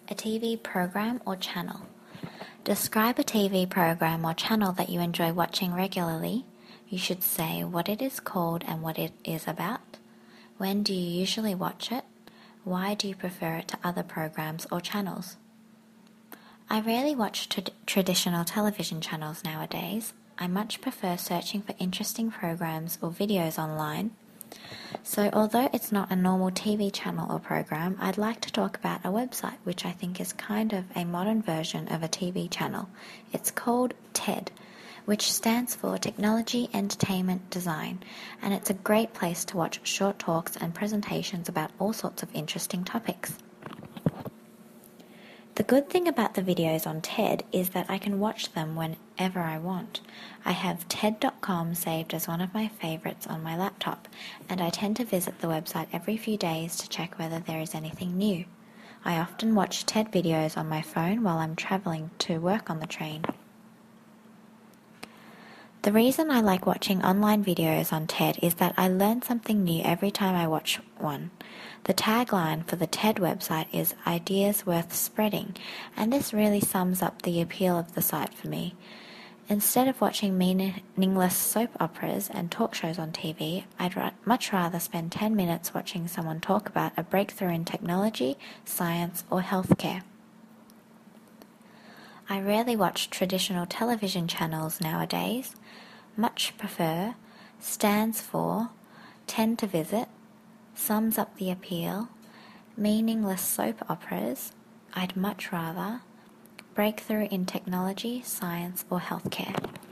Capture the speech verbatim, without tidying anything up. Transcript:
A T V program or channel. Describe a T V program or channel that you enjoy watching regularly. You should say what it is called and what it is about. When do you usually watch it? Why do you prefer it to other programs or channels? I rarely watch tra- traditional television channels nowadays. I much prefer searching for interesting programs or videos online. So although it's not a normal T V channel or program, I'd like to talk about a website which I think is kind of a modern version of a T V channel. It's called TED, which stands for Technology Entertainment Design, and it's a great place to watch short talks and presentations about all sorts of interesting topics. The good thing about the videos on TED is that I can watch them whenever I want. I have TED dot com saved as one of my favorites on my laptop, and I tend to visit the website every few days to check whether there is anything new. I often watch TED videos on my phone while I'm traveling to work on the train. The reason I like watching online videos on TED is that I learn something new every time I watch one. The tagline for the TED website is Ideas Worth Spreading, and this really sums up the appeal of the site for me. Instead of watching meaningless soap operas and talk shows on T V, I'd ra- much rather spend ten minutes watching someone talk about a breakthrough in technology, science, or healthcare. I rarely watch traditional television channels nowadays. Much prefer, stands for, tend to visit, sums up the appeal, meaningless soap operas, I'd much rather, breakthrough in technology, science, or healthcare.